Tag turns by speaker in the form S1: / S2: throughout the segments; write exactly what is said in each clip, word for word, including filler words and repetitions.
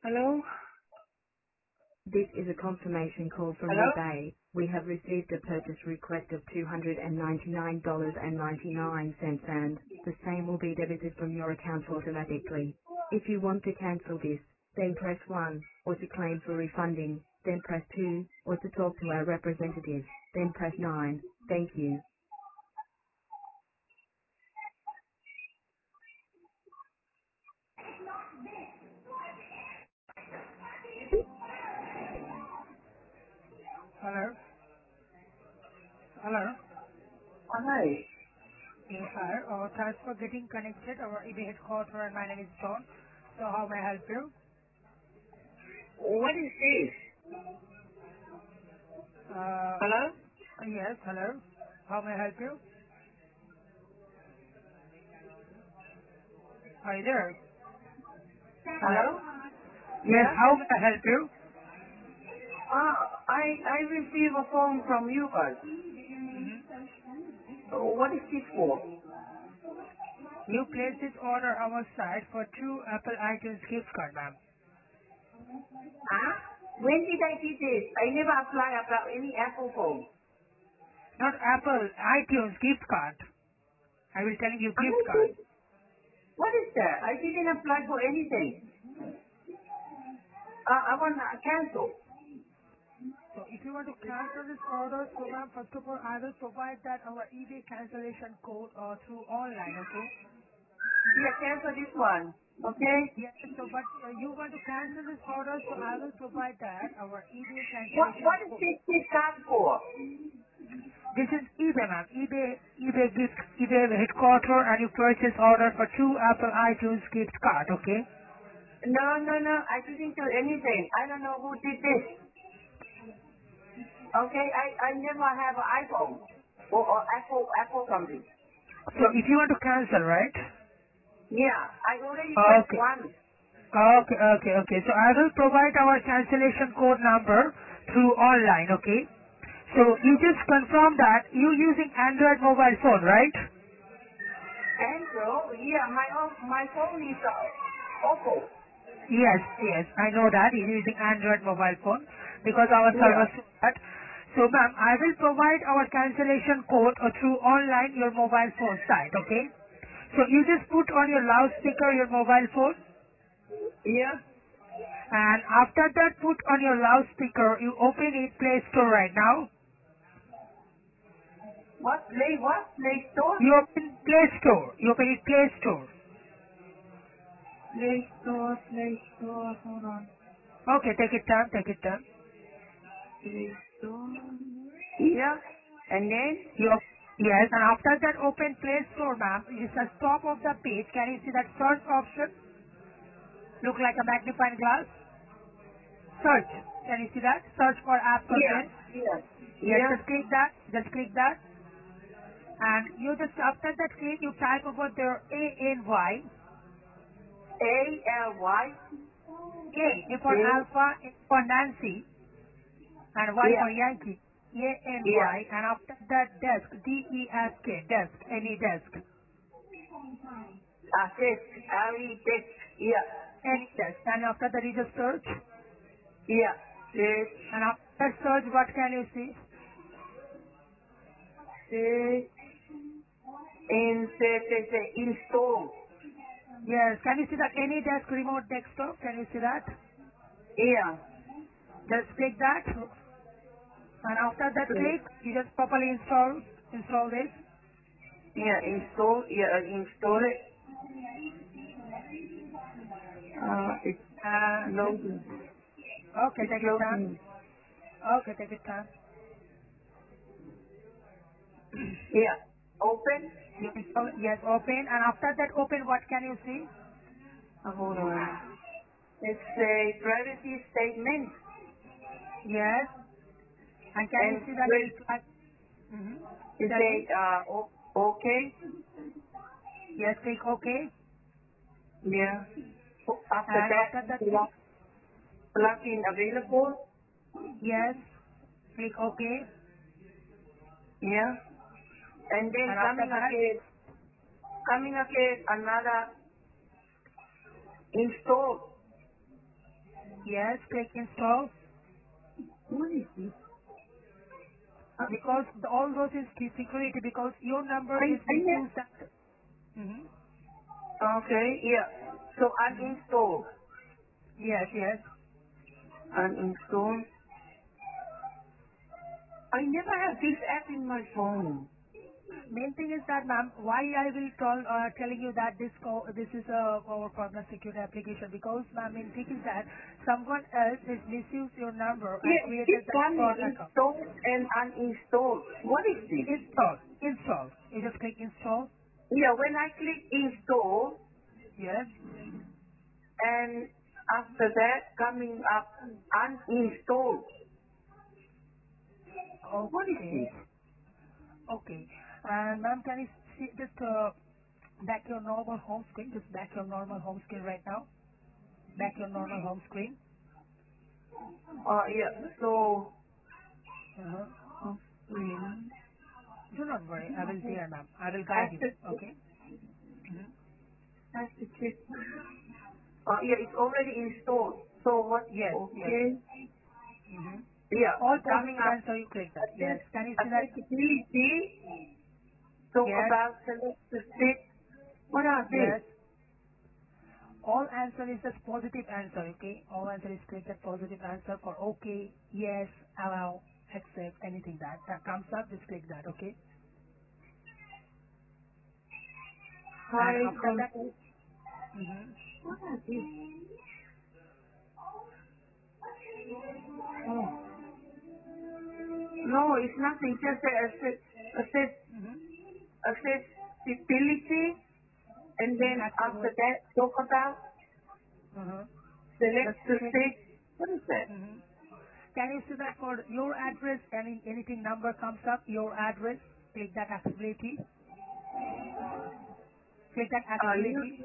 S1: Hello?
S2: This is a confirmation call from
S1: Hello?
S2: eBay. We have received a purchase request of two hundred ninety-nine dollars and ninety-nine cents and the same will be debited from your account automatically. If you want to cancel this, then press one, or to claim for refunding, then press two, or to talk to our representative, then press nine. Thank you.
S1: Hello? Hello?
S3: Hi.
S1: Yes, hi. Uh, thanks for getting connected. Our eBay headquarters and my name is John. So how may I help you?
S3: What is this?
S1: Uh,
S3: Hello?
S1: yes, hello. How may I help you? Are you there?
S3: Hello?
S1: Hello? Yes,
S3: Yeah?
S1: how may I help you?
S3: Uh, I I received a phone from you guys.
S1: hmm
S3: Uh, What is this for?
S1: You placed this order on our site for two Apple iTunes gift card, ma'am.
S3: Huh? When did I do this? I never applied about any Apple phone.
S1: Not Apple, iTunes gift card. I will tell you
S3: I
S1: gift card.
S3: did. What is that? I didn't apply for anything. Uh, I want to cancel.
S1: So if you want to cancel this order, so ma'am, first of all, I will provide that our eBay cancellation code uh, through online, okay?
S3: Yeah, cancel this one. Okay?
S1: Yes, so but uh, you want to cancel this order, so I will provide that our eBay
S3: What
S1: cancellation
S3: What is
S1: code.
S3: this this card for?
S1: This is eBay, ma'am. eBay, eBay gift, eBay headquarter, and you purchase order for two Apple iTunes gift card, okay?
S3: No, no, no. I didn't do anything. I don't know who did this. Okay, I, I never have an iPhone or, or Apple Apple something.
S1: So if you want to cancel, right?
S3: Yeah, I already pressed
S1: Okay.
S3: one.
S1: Okay, okay, okay. So I will provide our cancellation code number through online, okay? So you just confirm that you using Android mobile phone, right?
S3: Android, yeah, my own- my phone is uh, Oppo.
S1: Yes, yes, I know that you're using Android mobile phone because our
S3: Yeah.
S1: servers do that. So ma'am, I will provide our cancellation code uh, through online your mobile phone site, okay? So you just put on your loudspeaker your mobile phone
S3: Yeah.
S1: and after that put on your loudspeaker, you open it Play Store right now.
S3: What Play what Play Store?
S1: You open Play Store. You open it Play Store.
S3: Play Store, Play Store. Hold on.
S1: Okay, take it time, take it time.
S3: Play Store. Yeah. And then
S1: You op- yes, and after that open Play Store, ma'am. It's at top of the page. Can you see that search option? Look like a magnifying glass. Search. Can you see that? Search for apps or
S3: yeah,
S1: games.
S3: yeah,
S1: Yes,
S3: yeah.
S1: just click that. Just click that. And you just after that click, you type over there A N Y.
S3: A L Y.
S1: A A for
S3: A.
S1: Alpha, N for Nancy, and Y
S3: Yeah,
S1: for Yankee. A N
S3: yeah.
S1: Y. And after that desk, D E S K, desk, any desk.
S3: Ah, this. L E this. Yeah,
S1: Any desk. And after that you just search.
S3: yeah. This.
S1: And after search, what can you see?
S3: This. And say, say, say, install.
S1: Yes, can you see that any desk remote desktop? Can you see that?
S3: Yeah.
S1: Just click that. And after that click, you just properly install, install this.
S3: Yeah, install, yeah, install it. Uh, it's
S1: And just,
S3: loading.
S1: okay,
S3: It's
S1: take your time.
S3: loading.
S1: Okay, take your time.
S3: Yeah. Open.
S1: You install, yes, open. And after that open, what can you see?
S3: Uh, hold on. It's a privacy statement
S1: Yes. And can you
S3: and
S1: see that any
S3: with,
S1: flag? Mm-hmm.
S3: it
S1: Tell me.
S3: say, uh, o- okay.
S1: Yes, click OK.
S3: Yeah. O- After
S1: And
S3: that,
S1: after that,
S3: plug, plugin available.
S1: yes, click OK.
S3: Yeah. And then
S1: And after
S3: coming
S1: that,
S3: again, coming again, another install.
S1: Yes, click install.
S3: What is this?
S1: Because the, all those is key security because your number
S3: I,
S1: is
S3: I ne-
S1: misused. At, hmm
S3: Okay, yeah. So uninstall.
S1: Yes, yes.
S3: Uninstall. I never have this app in my phone.
S1: Main thing is that, ma'am, why I will tell, uh, telling you that this co- this is a our partner security application because, ma'am, main thing is that someone else is misused your number and
S3: Yeah,
S1: created
S3: it's
S1: that
S3: coming
S1: fraud account.
S3: install and uninstall. What is this?
S1: Install, install. You just click install.
S3: Yeah, when I click install
S1: Yes.
S3: and after that coming up uninstall. What is
S1: Okay.
S3: this?
S1: Okay. And ma'am, can you see just uh, back your normal home screen? Just back your normal home screen right now. Back your normal home screen.
S3: Uh, yeah, so,
S1: Uh-huh.
S3: oh, screen.
S1: Do not worry. I will there, ma'am. I will guide you.
S3: Access,
S1: Okay. Mm-hmm.
S3: access check. Uh, yeah, it's already installed. So what?
S1: Yes. Yes.
S3: Okay.
S1: Mm-hmm.
S3: Yeah,
S1: All
S3: coming
S1: positive
S3: up.
S1: answer, you click that. Yes.
S3: Access,
S1: Can you see that?
S3: accessibility. Talk
S1: Yes.
S3: about select the state. What are
S1: Yes.
S3: they?
S1: All answer is just positive answer, okay? All answer is click that positive answer for okay, yes, allow, accept, anything that. That comes up, just click that, okay? And
S3: High
S1: after that,
S3: contact.
S1: mm-hmm.
S3: What are these? Oh. No, it's nothing. Just the access, access,
S1: Mm-hmm.
S3: accessibility, and then after
S1: Accessible.
S3: that, talk about
S1: Uh-huh.
S3: select
S1: Just
S3: the
S1: click.
S3: state. What is that?
S1: Mm-hmm. Can you see that for your address, any anything number comes up, your address, click that accessibility, click that
S3: Uh, you,
S1: accessibility.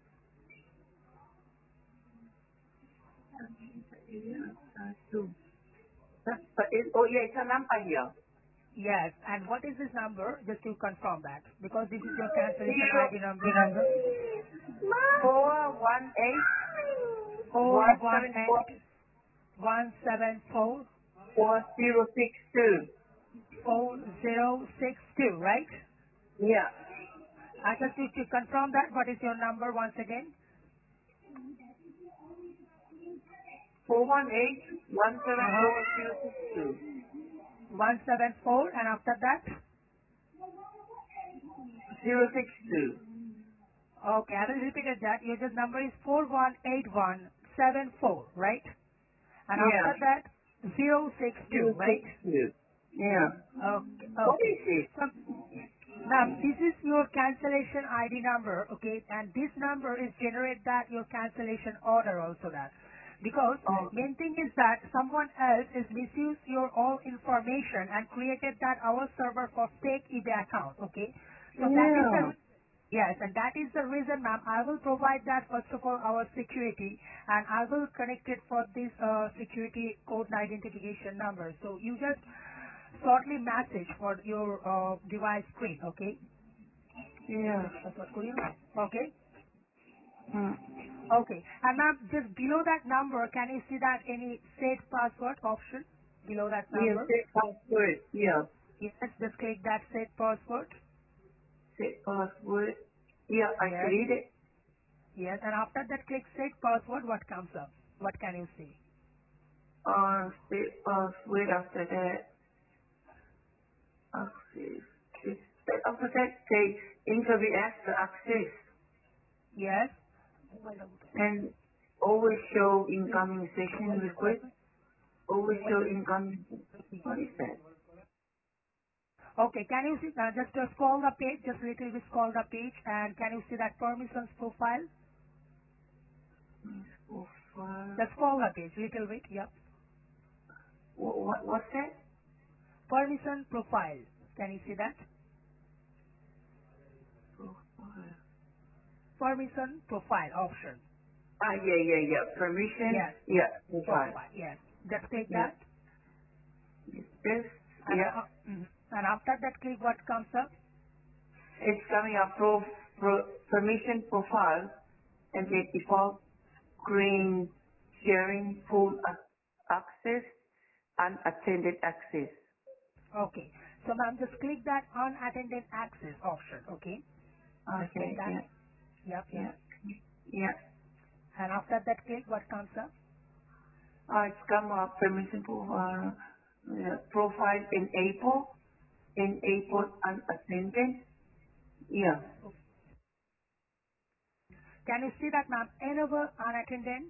S3: uh, two. That's, but it, oh yeah, it's a number here.
S1: Yes, and what is this number? Just to confirm that, because this is your cancellation
S3: Zero,
S1: I D number.
S3: four, one, eight,
S1: Four
S3: one,
S1: one
S3: seven, four,
S1: eight one seven four
S3: four, zero, six, two.
S1: four zero six two, right?
S3: Yeah.
S1: I just need to confirm that. What is your number once again?
S3: Four, one, eight, one, seven,
S1: Uh-huh.
S3: four, zero, six, two.
S1: one seven four, and after that?
S3: Zero, six, two.
S1: Okay, I will repeat it that. Your just number is four one eight one seven four, right? And
S3: Yeah.
S1: after that, zero six two,
S3: Zero, six,
S1: right?
S3: two. Yeah.
S1: Okay.
S3: What
S1: Okay.
S3: is it?
S1: So, ma'am, this is your cancellation I D number, okay? And this number is generate that your cancellation order also that. Because
S3: Oh,
S1: main thing is that someone else is misused your all information and created that our server for fake eBay account, okay? So that is the
S3: yeah.
S1: yes, and that is the reason, ma'am. I will provide that first of all our security, and I will connect it for this uh, security code and identification number. So you just shortly message for your uh, device screen, okay?
S3: Yeah.
S1: Just password courier. Okay.
S3: Mm.
S1: Okay. And ma'am, just below that number, can you see that any set password option below that
S3: Yeah,
S1: number?
S3: set password. Yeah.
S1: Yes, just click that set password.
S3: Set password. Yeah, I
S1: Yes.
S3: create it.
S1: Yes. And after that, click set password. What comes up? What can you see?
S3: Uh, set password after that. Access. It's- After that, say interview after access.
S1: Yes.
S3: And always show incoming session request. Always show incoming. What is that?
S1: Okay. Can you see? Uh, just uh, scroll the page. Just little bit scroll the page, and can you see that permissions profile?
S3: Profile.
S1: Just scroll the page little bit. Yep.
S3: What, what, what's that?
S1: Permission profile. Can you see that?
S3: Profile.
S1: Permission profile option.
S3: Ah, yeah, yeah, yeah. Permission.
S1: Yes.
S3: Yeah, profile.
S1: Profile. Yes. Just click
S3: Yeah.
S1: that.
S3: This,
S1: And,
S3: yeah.
S1: uh, mhm. and after that, click what comes up.
S3: It's coming up pro, pro permission profile and the default green sharing full ac- access, unattended access.
S1: Okay. So ma'am, just click that unattended access option. Okay. Just click
S3: Okay,
S1: that.
S3: yeah,
S1: Yep, yep.
S3: yeah, yeah.
S1: And after that click, what comes up?
S3: Uh, it's come up permission for uh, uh, profile enable, enable unattended. Yeah.
S1: Can you see that ma'am? Enable unattended.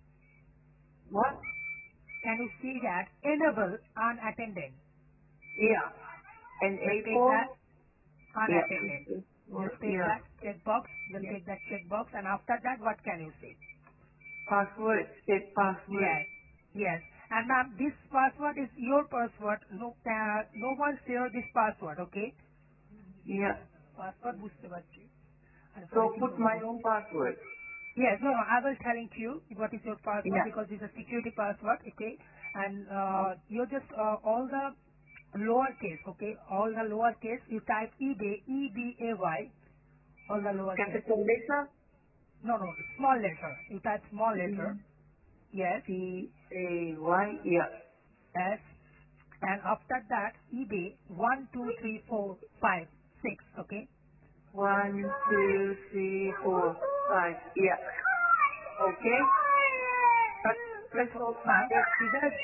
S3: What?
S1: Can you see that? Enable unattended.
S3: Yeah.
S1: Just click
S3: Enable.
S1: that
S3: Yeah.
S1: unattended.
S3: It's, it's,
S1: Just click
S3: yeah.
S1: that checkbox. Just
S3: Yeah.
S1: click that checkbox, and after that, what can you see?
S3: Password. Set password.
S1: Yes, yes. And ma'am, this password is your password. No, uh, no one share this password. Okay?
S3: Yeah.
S1: Password বুঝতে পারছি। আর পরে
S3: So
S1: কি
S3: put
S1: করবো
S3: my
S1: বলো?
S3: own password.
S1: Yes, no, no, I will telling to you what is your password
S3: Yeah.
S1: because it's a security password, okay? And uh, you just uh, all the lowercase, okay? All the lowercase, you type eBay, E B A Y, all the lowercase.
S3: Capital letter.
S1: No, no, small letter. You type small letter.
S3: E
S1: Yes,
S3: P A Y. Yeah.
S1: yes. And after that, eBay one two three four five six, okay?
S3: One, two, three, four, five. Yeah. Okay. But press OK.
S1: Ma'am, you just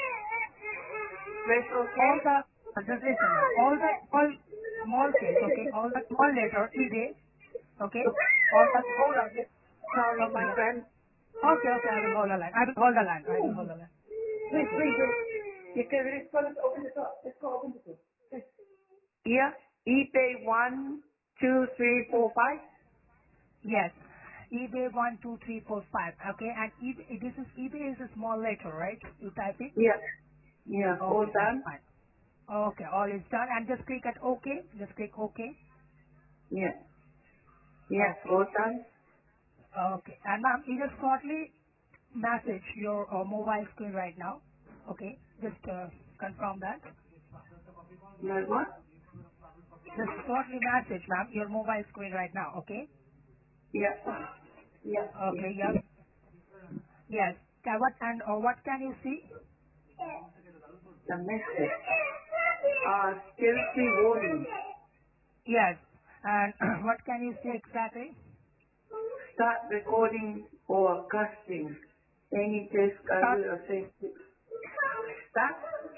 S3: Press OK.
S1: all the uh, just listen, ma'am. All the all small case, okay? All the small letter eBay, okay? All the
S3: Hold on. Sorry,
S1: okay,
S3: my
S1: yeah.
S3: friend.
S1: Okay, okay, I will hold the line. I will hold the line. I will hold the line.
S3: Please, please. please. You can let's go, let's open the door. Let's go open the door. Yeah. eBay one, two, three, four, five.
S1: Yes. eBay one two three four five. Okay, and eBay, this is eBay is a small letter, right? You type it.
S3: Yeah. Yeah. All
S1: Okay, that's
S3: done.
S1: fine. Okay, all is done, and just click at OK. Just click OK.
S3: Yeah. Yeah.
S1: Okay.
S3: All done.
S1: Okay, and ma'am, you just shortly message your uh, mobile screen right now. Okay, just uh, confirm that.
S3: My what?
S1: Just shortly message, ma'am, your mobile screen right now. Okay.
S3: Yeah. Yeah. Yeah.
S1: Okay. Yes. Yes. Can, what and uh, what can you see?
S3: The message. Uh, security warning.
S1: Yes. And what can you see exactly?
S3: Start recording or casting. Any test I
S1: Start.
S3: will assess. Start.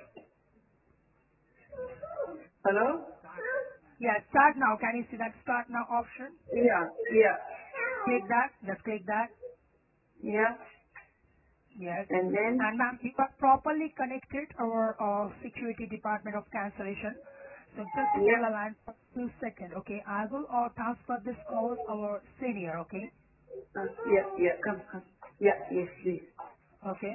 S3: Hello?
S1: Yes. Start now. Can you see that start now option?
S3: Yeah. Yeah.
S1: Click that. Just click that.
S3: Yeah.
S1: Yes.
S3: And then,
S1: And ma'am, you are properly connected our uh, security department of cancellation. So just hold
S3: yeah.
S1: the line for two seconds, okay? I will uh, transfer this call our senior, okay?
S3: Uh, yeah. Yeah. Come. Come. Yeah. Yes, please.
S1: Okay.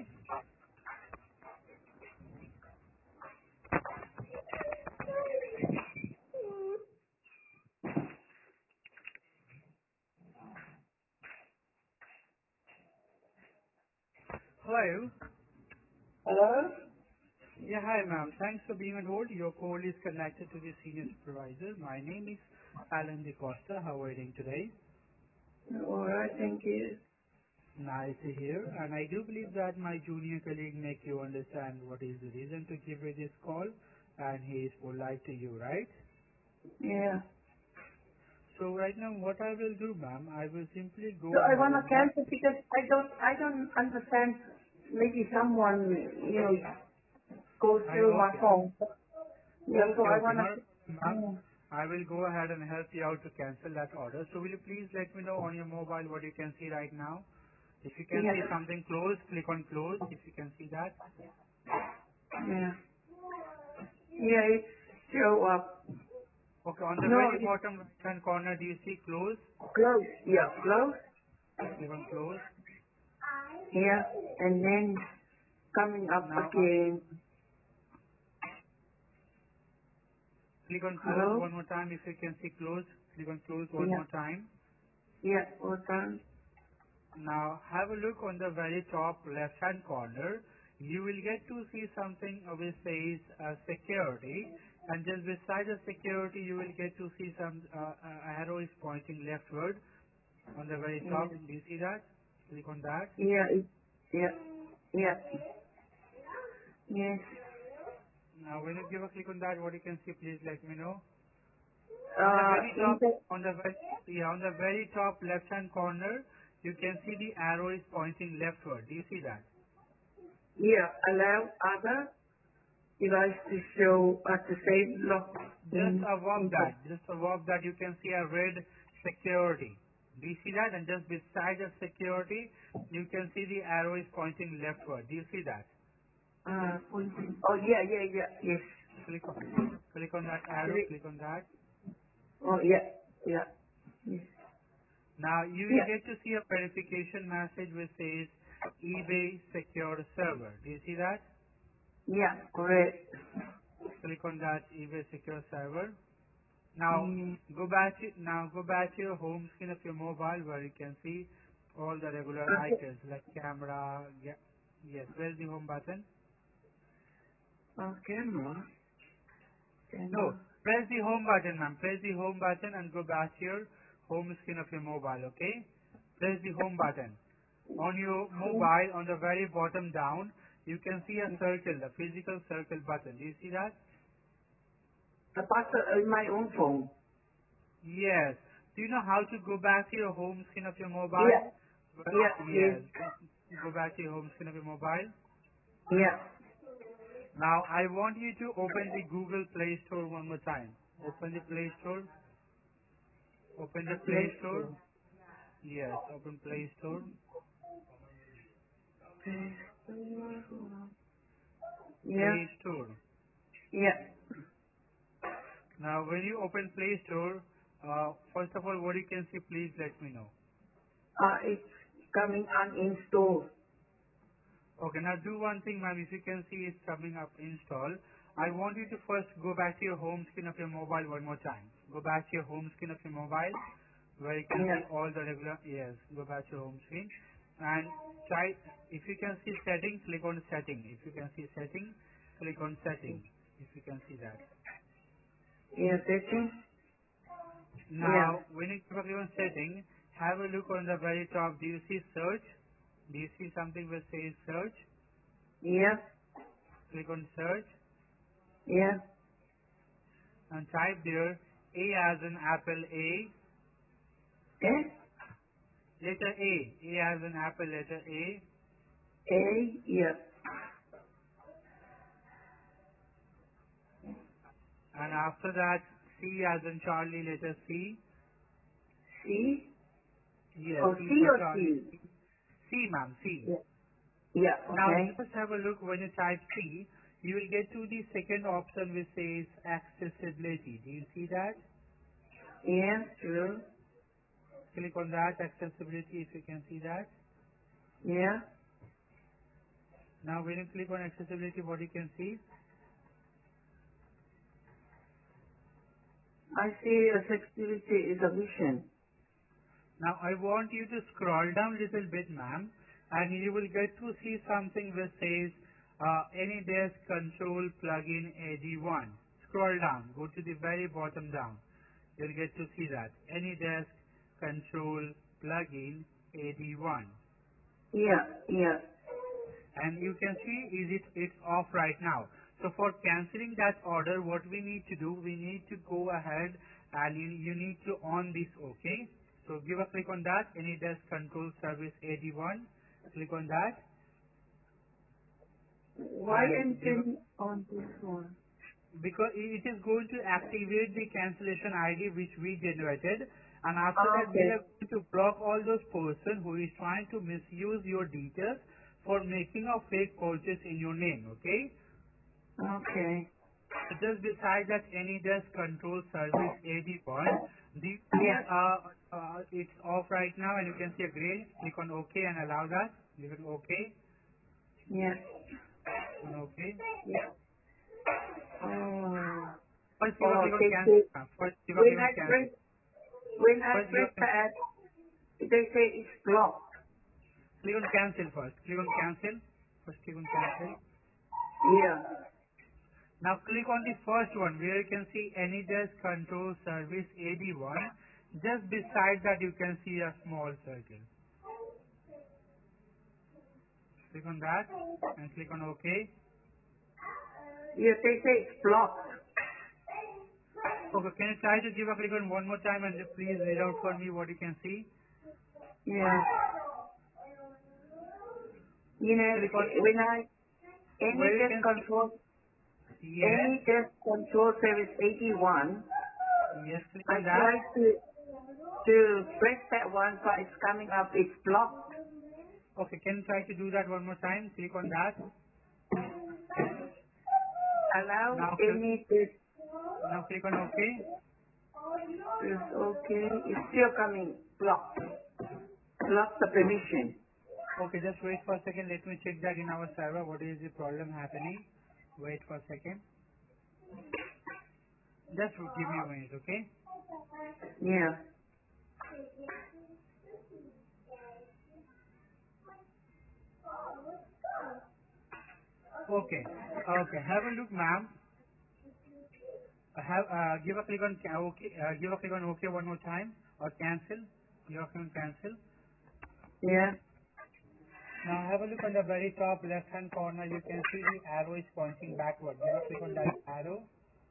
S4: Hello.
S3: Hello?
S4: Yeah, hi, ma'am. Thanks for being on hold. Your call is connected to the senior supervisor. My name is Alan DeCosta. How are you doing today?
S3: All right. Thank you.
S4: Nice to hear. And I do believe that my junior colleague make you understand what is the reason to give you this call, and he is polite to you, right?
S3: Yeah.
S4: So right now, what I will do, ma'am, I will simply
S3: So
S4: go
S3: I
S4: ahead
S3: want to
S4: and help.
S3: cancel because I don't, I don't understand. Maybe someone, you know, goes
S4: I
S3: through my
S4: okay,
S3: phone. Yeah. So
S4: okay,
S3: I
S4: okay,
S3: want
S4: not,
S3: to.
S4: ma'am. I will go ahead and help you out to cancel that order. So will you please let me know on your mobile what you can see right now? If you can
S3: Yeah.
S4: see something close, click on close. If you can see that.
S3: Yeah. Yeah. It show up.
S4: Okay, on the
S3: No,
S4: very
S3: it's
S4: bottom right hand corner, do you see close?
S3: close. Yeah. Close.
S4: Click on close.
S3: Yeah. And then coming up
S4: Now, uh,
S3: again.
S4: click on close
S3: Hello.
S4: one more time. If you can see close, click on close one
S3: Yeah.
S4: more time.
S3: Yeah. All done.
S4: Now, have a look on the very top left hand corner. You will get to see something uh, which says uh, security. And just beside the security, you will get to see some uh, uh, arrow is pointing leftward on the very
S3: Yeah.
S4: top. Do you see that? Click on that.
S3: Yeah. It, yeah. Yeah. Yes.
S4: Now, when you give a click on that, what you can see, please let me know. On the
S3: Uh,
S4: very
S3: in
S4: top,
S3: the,
S4: on the very, yeah, on the very top left-hand corner, you can see the arrow is pointing leftward. Do you see that?
S3: yeah, allow other device to show at the same lock
S4: Just
S3: in,
S4: above
S3: in the,
S4: that, just above that, you can see a red security. Do you see that? And just beside the security, you can see the arrow is pointing leftward. Do you see that?
S3: uh, pointing. Oh, yeah, yeah, yeah, yes.
S4: Click on, click on that arrow.
S3: Three.
S4: Click on that.
S3: Oh, yeah, yeah, yes.
S4: Now you will
S3: Yeah,
S4: get to see a verification message which says eBay Secure Server. Do you see that?
S3: yeah, correct.
S4: Click on that eBay Secure Server. Now
S3: Mm,
S4: go back to, now go back to your home screen of your mobile where you can see all the regular
S3: okay.
S4: icons like camera. Yeah, yes. Where's the home button?
S3: Uh, camera.
S4: No,
S3: Camera.
S4: press the home button, ma'am. Press the home button and go back to your home screen of your mobile. Okay? Press the home button. On your mobile, on the very bottom down, you can see a circle, the physical circle button. Do you see that?
S3: A password in my own phone.
S4: Yes. Do you know how to go back to your home screen of your mobile?
S3: Yeah,
S4: Well,
S3: yeah, yes,
S4: yes. Go back to your home screen of your mobile.
S3: yeah.
S4: Now, I want you to open the Google Play Store one more time. Open the Play Store. Open the Play
S3: Play
S4: Store.
S3: Store.
S4: Yes, open Play Store.
S3: Play Store. Yeah,
S4: Play Store.
S3: yeah.
S4: Now, when you open Play Store, uh, first of all, what you can see, please let me know.
S3: Uh, it's coming uninstalled.
S4: Okay, now do one thing, ma'am. If you can see it's coming up install, I want you to first go back to your home screen of your mobile one more time. Go back to your home screen of your mobile where you can
S3: Yeah.
S4: see all the regular, yes, go back to your home screen. And try, if you can see setting, click on setting. If you can see setting, click on setting. If you can see that.
S3: Yeah, setting. Yeah.
S4: Now, when you click on setting, have a look on the very top. Do you see search? Do you see something that says search?
S3: Yeah.
S4: Click on search
S3: Yeah.
S4: and type there A as in apple A,
S3: Eh?
S4: letter A, A as in apple letter A,
S3: A. Yeah.
S4: and after that C as in Charlie letter C.
S3: C.
S4: Yes,
S3: Oh,
S4: C
S3: C
S4: for
S3: or
S4: Charlie.
S3: C?
S4: C, ma'am, C.
S3: Yeah. Yeah.
S4: Now
S3: Okay.
S4: just have a look when you type C, you will get to the second option which says accessibility. Do you see that?
S3: Yeah. Sure.
S4: Click on that, accessibility, if you can see that.
S3: Yeah.
S4: Now when you click on accessibility, what you can see?
S3: I see a security is a vision.
S4: Now I want you to scroll down little bit, ma'am, and you will get to see something which says uh, AnyDesk Control Plugin A D one. Scroll down, go to the very bottom down. You'll get to see that AnyDesk Control Plugin A D one.
S3: Yeah. Yeah.
S4: And you can see is it it's off right now. So for canceling that order, what we need to do, we need to go ahead and you, you need to on this, okay? So give a click on that, any desk control service A D one, click on that
S3: Why
S4: and give a,
S3: entering on this one?
S4: because it is going to activate the cancellation I D which we generated, and after
S3: Ah,
S4: that we
S3: okay.
S4: are going to block all those person who is trying to misuse your details for making a fake purchase in your name, okay?
S3: Okay.
S4: So just beside that any desk control service A D one, do you see
S3: Yeah.
S4: uh, uh, it's off right now and you can see a gray, click on OK and allow that, click on OK,
S3: Yeah.
S4: on OK.
S3: Yeah. Oh.
S4: First give a
S3: Oh,
S4: click on
S3: they
S4: cancel,
S3: say
S4: uh, first give a
S3: when
S4: click on
S3: I
S4: cancel.
S3: press when I
S4: First give a
S3: press the app, they say it's blocked.
S4: click on cancel first, click on cancel, first click on cancel.
S3: Yeah.
S4: Now click on the first one where you can see any desk control service A D one. Just beside that you can see a small circle. Click on that and click on OK.
S3: Yes, they say it's blocked.
S4: Okay, can you try to give a click on one more time and please read out for me what you can see?
S3: Yeah. You know,
S4: Click on
S3: when I, any
S4: where you
S3: test
S4: can see.
S3: control,
S4: Yes.
S3: any test control service eighty-one,
S4: Yes, click
S3: I
S4: on that.
S3: tried to, to press that one, but it's coming up, it's blocked.
S4: Okay, can you try to do that one more time? Click on that.
S3: Allow
S4: Now, cl-
S3: any test,
S4: now click on OK.
S3: is okay, it's still coming, blocked. Block the permission.
S4: Okay, just wait for a second. Let me check that in our server. What is the problem happening? Wait for a second. Just give me a minute, okay?
S3: Yeah.
S4: Okay. Okay. Have a look, ma'am. Uh, Have uh, give a click on ca- OK. Uh, give a click on OK one more time or cancel. Give a click on cancel.
S3: Yeah.
S4: Now have a look on the very top left hand corner. You can see the arrow is pointing backward. Give a click on that arrow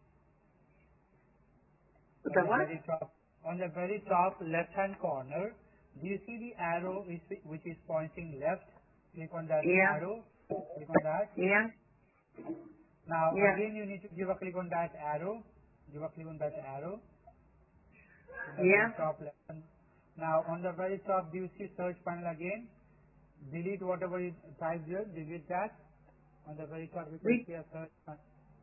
S4: on
S3: The
S4: the
S3: what?
S4: very top. On the very top left hand corner, do you see the arrow which which is pointing left? Click on that
S3: Yeah.
S4: arrow. Click on that.
S3: Yeah.
S4: Now
S3: Yeah.
S4: again you need to give a click on that arrow. Give a click on that arrow on the
S3: Yeah.
S4: very top left. hand. Now on the very top, do you see search panel again? Delete whatever you typed here. Delete that. On the very top you can
S3: Which,
S4: see a search panel.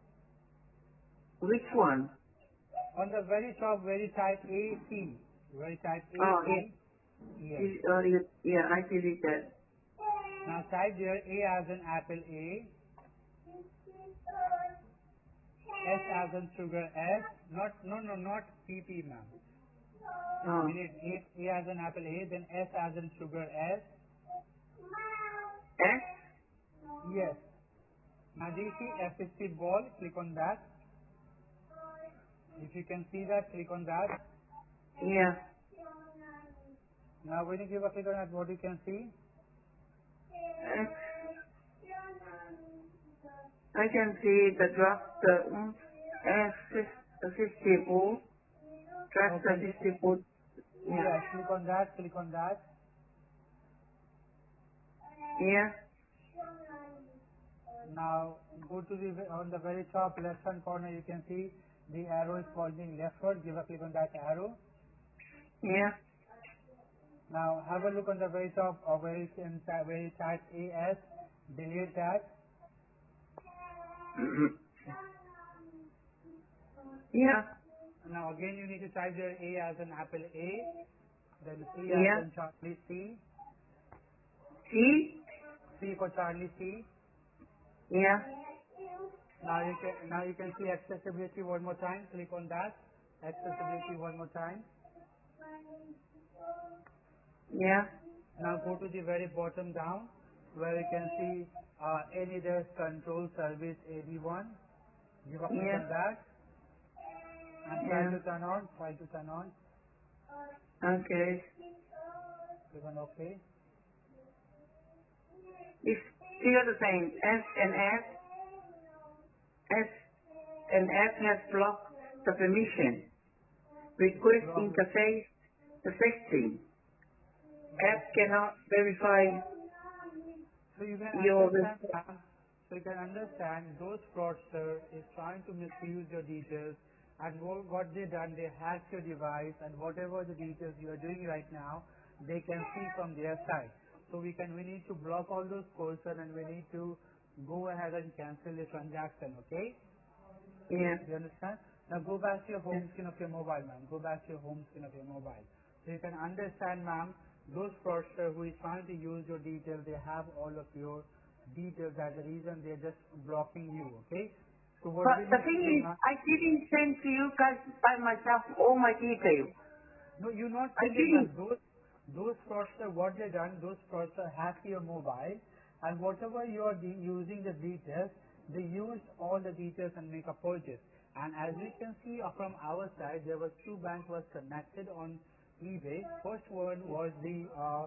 S3: which one?
S4: On the very top where you type A C, where you type A
S3: Oh,
S4: C,
S3: yeah.
S4: yes.
S3: Del- Oh, yeah, yeah, I delete that.
S4: Now type there A as in apple A, S as in sugar S, not, no, no, not P P ma'am.
S3: Oh.
S4: Delete A, A as in apple A, then S as in sugar S,
S3: S?
S4: yes. Now do you see F fifty ball? Click on that. If you can see that, click on that.
S3: Yeah.
S4: Now when you give a click on that, what you can see?
S3: S. I can see the draft, uh, S fifty-four. Draft
S4: Okay, this,
S3: fifty-four. Yeah.
S4: yeah, click on that, click on that.
S3: Yeah.
S4: Now go to the on the very top left hand corner. You can see the arrow is pointing leftward. Give a click on that arrow.
S3: Yeah.
S4: Now have a look on the very top of where you can ty- where you type A S. Delete that.
S3: Yeah.
S4: Now again you need to type there A as an apple A. Then C as
S3: Yeah.
S4: in Charlie C.
S3: See?
S4: C for Charlie C.
S3: Yeah.
S4: Now you can now you can see accessibility one more time. Click on that. Accessibility one more time.
S3: Yeah.
S4: Now go to the very bottom down where you can see uh, any desk control service A D one. Give a click
S3: Yeah.
S4: on that and try
S3: Yeah.
S4: to turn on. Try to turn on.
S3: Okay.
S4: Click on OK.
S3: It's still the same. S and S. S and S has blocked the permission. Request
S4: Block.
S3: interface affecting. F
S4: Okay.
S3: cannot verify
S4: So you can
S3: your
S4: understand.
S3: response.
S4: um, So you can understand those fraudster is trying to misuse your details. And what, what they done, they hacked your device, and whatever the details you are doing right now, they can see from their side. So we can we need to block all those person, and we need to go ahead and cancel the transaction. Okay?
S3: Yeah.
S4: Do you understand? Now go back to your
S3: Yeah.
S4: home screen of your mobile, ma'am. Go back to your home screen of your mobile. So you can understand, ma'am, those fraudster who is trying to use your details, they have all of your details. That's the reason they're just blocking you, okay? So what
S3: But
S4: we
S3: the
S4: need to
S3: thing
S4: do,
S3: is,
S4: ma'am,
S3: I didn't send to you guys by myself all my details.
S4: no, you not
S3: I
S4: send it,
S3: didn't.
S4: ma'am. Those, those fraudster, what they done, those fraudster hack your mobile, and whatever you are de- using the details, they used all the details and make a purchase. And as you can see uh, from our side, there was two banks was connected on eBay. First one was the uh,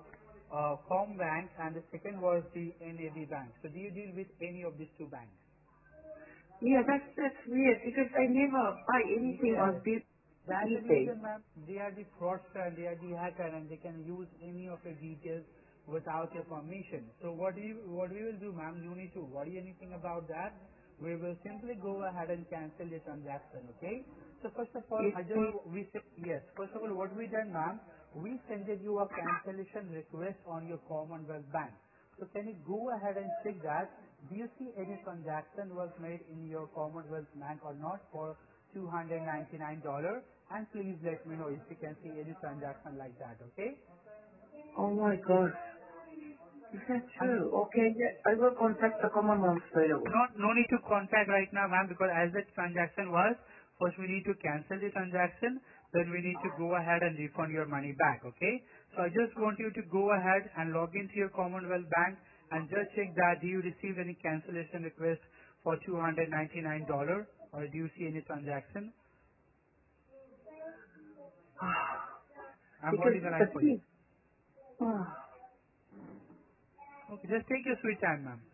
S4: uh, Combank, and the second was the N A B Bank. So do you deal with any of these two banks?
S3: Yeah, that's that's weird because I never buy anything
S4: Yes.
S3: on this
S4: That's the
S3: eBay.
S4: reason, ma'am. They are the fraudster and they are the hacker, and they can use any of your details without your permission. So what we what we will do, ma'am, you need to worry anything about that. We will simply go ahead and cancel the transaction. Okay. So first of all,
S3: Yes,
S4: I just
S3: please.
S4: we said yes. First of all, what we done, ma'am, we sent you a cancellation request on your Commonwealth Bank. So can you go ahead and check that? Do you see any transaction was made in your Commonwealth Bank or not for two hundred ninety-nine dollars? And please let me know if you can see any transaction like that, okay?
S3: Oh my God. Is that
S4: And
S3: true? Okay, yeah, I will contact the Commonwealth straight away.
S4: no, no need to contact right now, ma'am, because as the transaction was, first we need to cancel the transaction, then we need to go ahead and refund your money back, okay? So I just want you to go ahead and log into your Commonwealth Bank and just check that do you receive any cancellation request for two hundred ninety-nine dollars or do you see any transaction? I'm
S3: Because
S4: holding the
S3: the
S4: line for you.
S3: thing, oh.
S4: Okay, just take your sweet time, ma'am.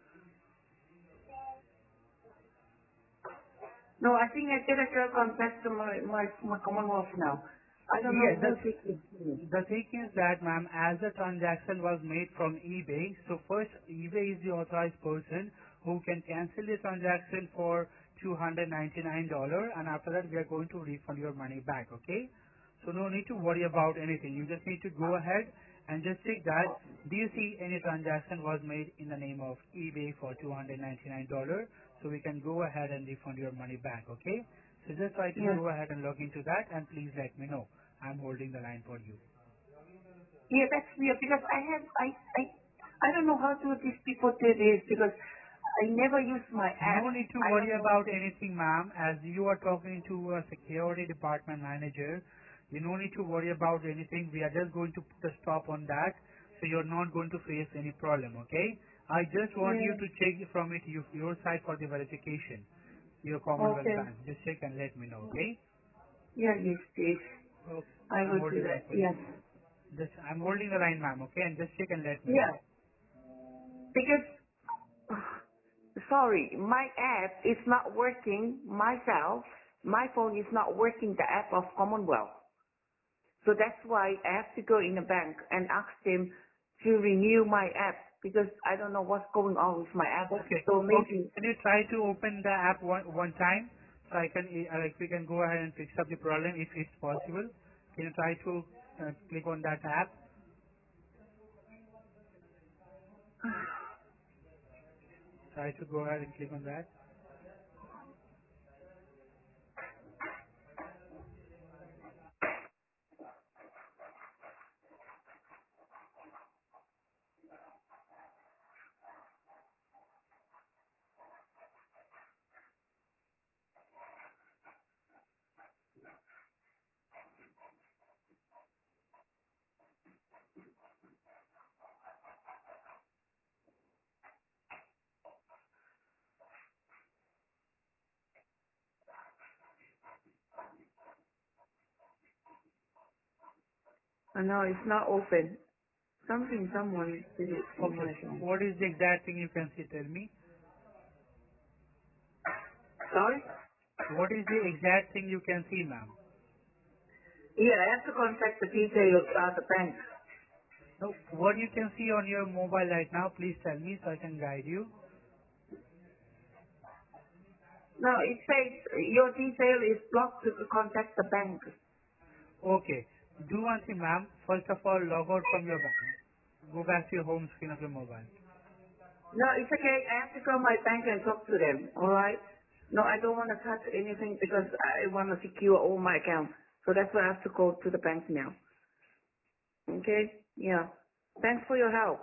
S3: No, I think I better go contact the- my, my, my Commonwealth now. I don't know
S4: Yes,
S3: who
S4: the,
S3: this is.
S4: the thing is that, ma'am, as the transaction was made from eBay, so first eBay is the authorized person who can cancel the transaction for two hundred ninety-nine dollars and after that we are going to refund your money back, okay? So no need to worry about anything. You just need to go ahead and just check that do you see any transaction was made in the name of eBay for two hundred ninety-nine dollars so we can go ahead and refund your money back, okay? So just try to
S3: Yeah.
S4: go ahead and log into that and please let me know. I'm holding the line for you.
S3: Yeah, that's weird because I have, I, I, I don't know how to these people do this because I never use my app.
S4: No need to
S3: I
S4: worry
S3: don't know.
S4: about anything, ma'am. As you are talking to a security department manager, you no need to worry about anything. We are just going to put a stop on that, so you're not going to face any problem, okay? I just want you
S3: Yeah.
S4: to check from it you, your side for the verification, your Commonwealth
S3: Okay.
S4: Bank. Just check and let me know, okay?
S3: Yeah, yes, please.
S4: Okay.
S3: I
S4: I'm
S3: will do
S4: holding the line
S3: that.
S4: for you.
S3: Yes.
S4: Just, I'm holding the line, ma'am, okay? And just check and let me know.
S3: Yeah. Because, sorry, my app is not working myself. My phone is not working the app of Commonwealth. So that's why I have to go in the bank and ask them to renew my app because I don't know what's going on with my app.
S4: Okay.
S3: So
S4: Okay.
S3: maybe,
S4: Can you try to open the app one one time so I can uh, like we can go ahead and fix up the problem if it's possible. Can you try to uh, click on that app? Try to go ahead and click on that.
S3: I know it's not open. Something someone did it in
S4: Okay.
S3: my phone.
S4: What is the exact thing you can see? Tell me.
S3: Sorry?
S4: What is the exact thing you can see, ma'am?
S3: Yeah, I have to contact the details of the bank.
S4: No. What you can see on your mobile right now? Please tell me so I can guide you.
S3: No, it says your detail is blocked to contact the bank.
S4: Okay. Do one thing, ma'am. First of all, log out from your bank. Go back to your home screen of your mobile.
S3: No, it's okay. I have to call my bank and talk to them. All right? No, I don't want to touch anything because I want to secure all my accounts. So that's why I have to go to the bank now. Okay? Yeah. Thanks for your help.